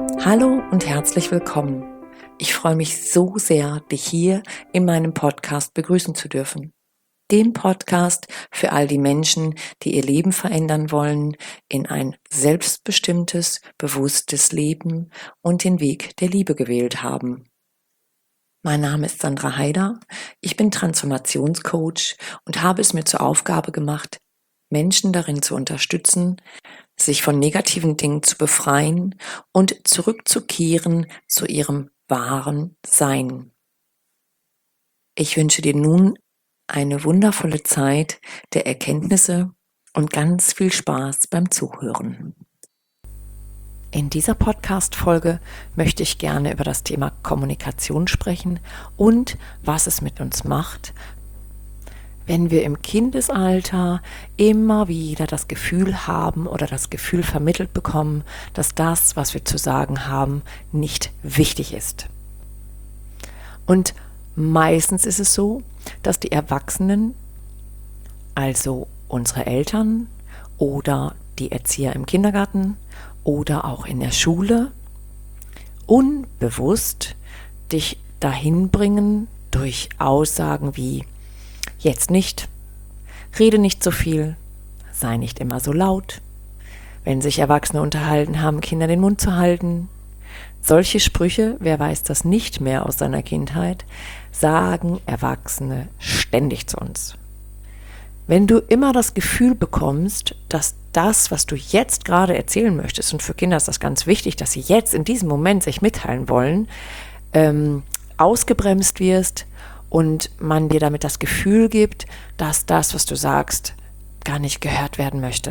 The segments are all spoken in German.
Hallo und herzlich willkommen. Ich freue mich so sehr, dich hier in meinem Podcast begrüßen zu dürfen. Dem Podcast für all die Menschen, die ihr Leben verändern wollen in ein selbstbestimmtes, bewusstes Leben und den Weg der Liebe gewählt haben. Mein Name ist Sandra Haider, ich bin Transformationscoach und habe es mir zur Aufgabe gemacht, Menschen darin zu unterstützen, sich von negativen Dingen zu befreien und zurückzukehren zu ihrem wahren Sein. Ich wünsche dir nun eine wundervolle Zeit der Erkenntnisse und ganz viel Spaß beim Zuhören. In dieser Podcast-Folge möchte ich gerne über das Thema Kommunikation sprechen und was es mit uns macht, wenn wir im Kindesalter immer wieder das Gefühl haben oder das Gefühl vermittelt bekommen, dass das, was wir zu sagen haben, nicht wichtig ist. Und meistens ist es so, dass die Erwachsenen, also unsere Eltern oder die Erzieher im Kindergarten oder auch in der Schule, unbewusst dich dahin bringen durch Aussagen wie: Jetzt nicht, rede nicht so viel, sei nicht immer so laut. Wenn sich Erwachsene unterhalten, haben Kinder den Mund zu halten. Solche Sprüche, wer weiß das nicht mehr aus seiner Kindheit, sagen Erwachsene ständig zu uns. Wenn du immer das Gefühl bekommst, dass das, was du jetzt gerade erzählen möchtest, und für Kinder ist das ganz wichtig, dass sie jetzt in diesem Moment sich mitteilen wollen, ausgebremst wirst und man dir damit das Gefühl gibt, dass das, was du sagst, gar nicht gehört werden möchte.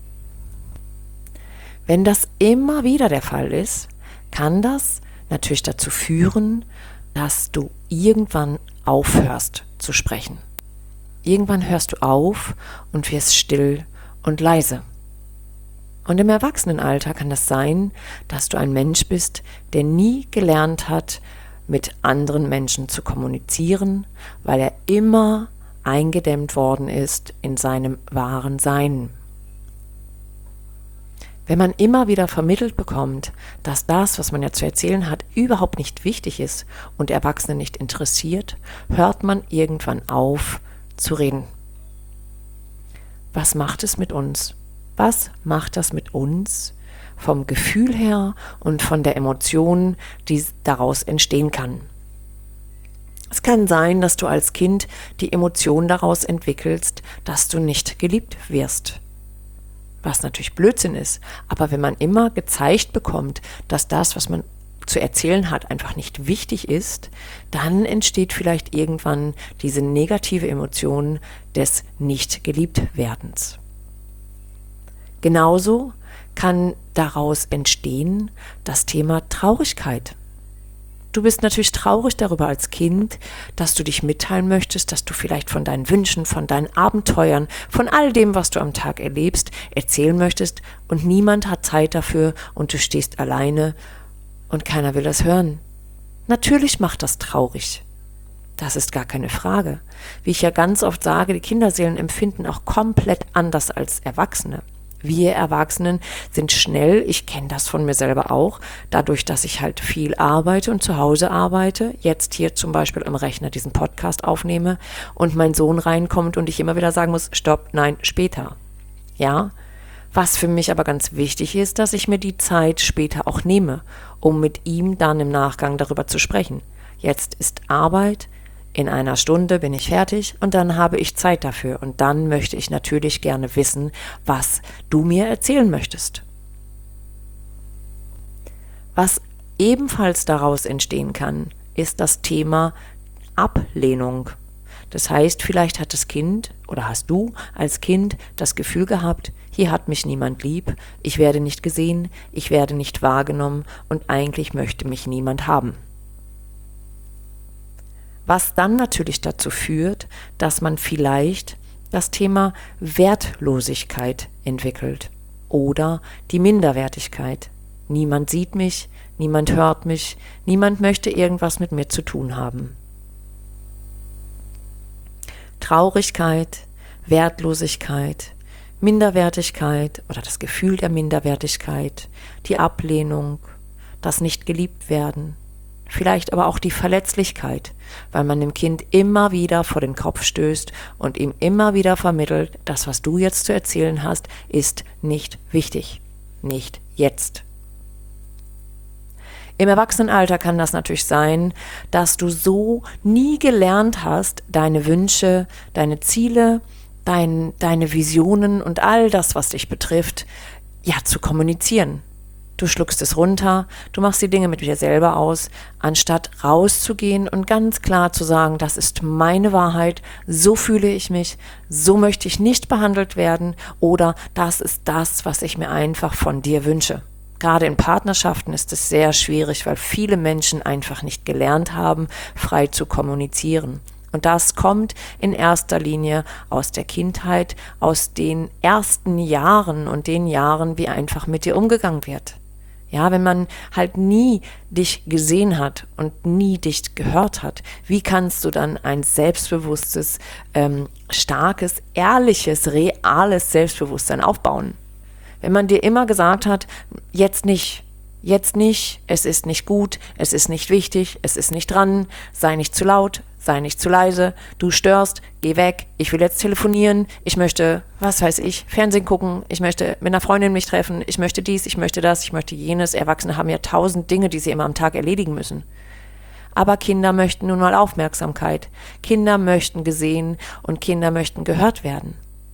Wenn das immer wieder der Fall ist, kann das natürlich dazu führen, dass du irgendwann aufhörst zu sprechen. Irgendwann hörst du auf und wirst still und leise. Und im Erwachsenenalter kann das sein, dass du ein Mensch bist, der nie gelernt hat, mit anderen Menschen zu kommunizieren, weil er immer eingedämmt worden ist in seinem wahren Sein. Wenn man immer wieder vermittelt bekommt, dass das, was man ja zu erzählen hat, überhaupt nicht wichtig ist und Erwachsene nicht interessiert, hört man irgendwann auf zu reden. Was macht es mit uns? Was macht das mit uns vom Gefühl her und von der Emotion, die daraus entstehen kann? Es kann sein, dass du als Kind die Emotion daraus entwickelst, dass du nicht geliebt wirst. Was natürlich Blödsinn ist, aber wenn man immer gezeigt bekommt, dass das, was man zu erzählen hat, einfach nicht wichtig ist, dann entsteht vielleicht irgendwann diese negative Emotion des Nicht-Geliebt-Werdens. Genauso kann daraus entstehen das Thema Traurigkeit. Du bist natürlich traurig darüber als Kind, dass du dich mitteilen möchtest, dass du vielleicht von deinen Wünschen, von deinen Abenteuern, von all dem, was du am Tag erlebst, erzählen möchtest und niemand hat Zeit dafür und du stehst alleine und keiner will das hören. Natürlich macht das traurig. Das ist gar keine Frage. Wie ich ja ganz oft sage, die Kinderseelen empfinden auch komplett anders als Erwachsene. Wir Erwachsenen sind schnell, ich kenne das von mir selber auch, dadurch, dass ich halt viel arbeite und zu Hause arbeite, jetzt hier zum Beispiel im Rechner diesen Podcast aufnehme und mein Sohn reinkommt und ich immer wieder sagen muss, stopp, nein, später. Ja, was für mich aber ganz wichtig ist, dass ich mir die Zeit später auch nehme, um mit ihm dann im Nachgang darüber zu sprechen. Jetzt ist Arbeit, in einer Stunde bin ich fertig und dann habe ich Zeit dafür und dann möchte ich natürlich gerne wissen, was du mir erzählen möchtest. Was ebenfalls daraus entstehen kann, ist das Thema Ablehnung. Das heißt, vielleicht hat das Kind oder hast du als Kind das Gefühl gehabt, hier hat mich niemand lieb, ich werde nicht gesehen, ich werde nicht wahrgenommen und eigentlich möchte mich niemand haben. Was dann natürlich dazu führt, dass man vielleicht das Thema Wertlosigkeit entwickelt oder die Minderwertigkeit. Niemand sieht mich, niemand hört mich, niemand möchte irgendwas mit mir zu tun haben. Traurigkeit, Wertlosigkeit, Minderwertigkeit oder das Gefühl der Minderwertigkeit, die Ablehnung, das nicht geliebt werden, vielleicht aber auch die Verletzlichkeit, weil man dem Kind immer wieder vor den Kopf stößt und ihm immer wieder vermittelt, das, was du jetzt zu erzählen hast, ist nicht wichtig, nicht jetzt. Im Erwachsenenalter kann das natürlich sein, dass du so nie gelernt hast, deine Wünsche, deine Ziele, deine Visionen und all das, was dich betrifft, ja, zu kommunizieren. Du schluckst es runter, du machst die Dinge mit dir selber aus, anstatt rauszugehen und ganz klar zu sagen, das ist meine Wahrheit, so fühle ich mich, so möchte ich nicht behandelt werden oder das ist das, was ich mir einfach von dir wünsche. Gerade in Partnerschaften ist es sehr schwierig, weil viele Menschen einfach nicht gelernt haben, frei zu kommunizieren. Und das kommt in erster Linie aus der Kindheit, aus den ersten Jahren und den Jahren, wie einfach mit dir umgegangen wird. Ja, wenn man halt nie dich gesehen hat und nie dich gehört hat, wie kannst du dann ein selbstbewusstes, starkes, ehrliches, reales Selbstbewusstsein aufbauen? Wenn man dir immer gesagt hat, jetzt nicht, es ist nicht gut, es ist nicht wichtig, es ist nicht dran, sei nicht zu laut, sei nicht zu leise, du störst, geh weg, ich will jetzt telefonieren, ich möchte, was weiß ich, Fernsehen gucken, ich möchte mit einer Freundin mich treffen, ich möchte dies, ich möchte das, ich möchte jenes. Erwachsene haben ja 1000 Dinge, die sie immer am Tag erledigen müssen. Aber Kinder möchten nun mal Aufmerksamkeit, Kinder möchten gesehen und Kinder möchten gehört werden.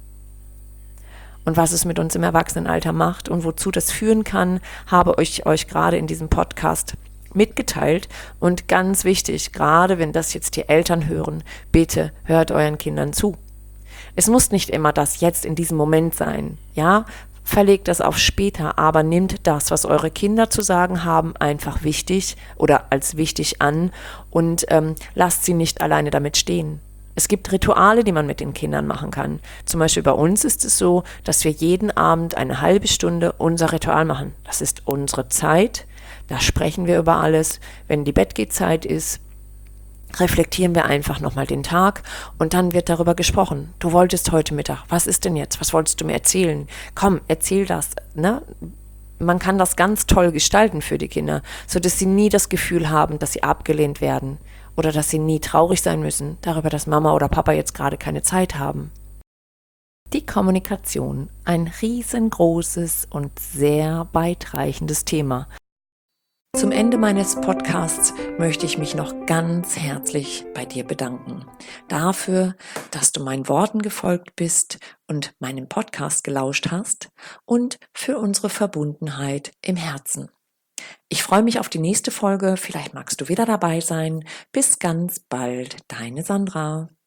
Und was es mit uns im Erwachsenenalter macht und wozu das führen kann, habe ich euch gerade in diesem Podcast mitgeteilt. Und ganz wichtig, gerade wenn das jetzt die Eltern hören, bitte hört euren Kindern zu. Es muss nicht immer das jetzt in diesem Moment sein, ja? Verlegt das auf später, aber nehmt das, was eure Kinder zu sagen haben, einfach wichtig oder als wichtig an und lasst sie nicht alleine damit stehen. Es gibt Rituale, die man mit den Kindern machen kann. Zum Beispiel bei uns ist es so, dass wir jeden Abend eine halbe Stunde unser Ritual machen. Das ist unsere Zeit, da sprechen wir über alles. Wenn die Bettgehzeit ist, reflektieren wir einfach nochmal den Tag und dann wird darüber gesprochen. Du wolltest heute Mittag, was ist denn jetzt? Was wolltest du mir erzählen? Komm, erzähl das, ne? Man kann das ganz toll gestalten für die Kinder, sodass sie nie das Gefühl haben, dass sie abgelehnt werden oder dass sie nie traurig sein müssen darüber, dass Mama oder Papa jetzt gerade keine Zeit haben. Die Kommunikation, ein riesengroßes und sehr weitreichendes Thema. Zum Ende meines Podcasts möchte ich mich noch ganz herzlich bei dir bedanken. Dafür, dass du meinen Worten gefolgt bist und meinem Podcast gelauscht hast und für unsere Verbundenheit im Herzen. Ich freue mich auf die nächste Folge. Vielleicht magst du wieder dabei sein. Bis ganz bald, deine Sandra.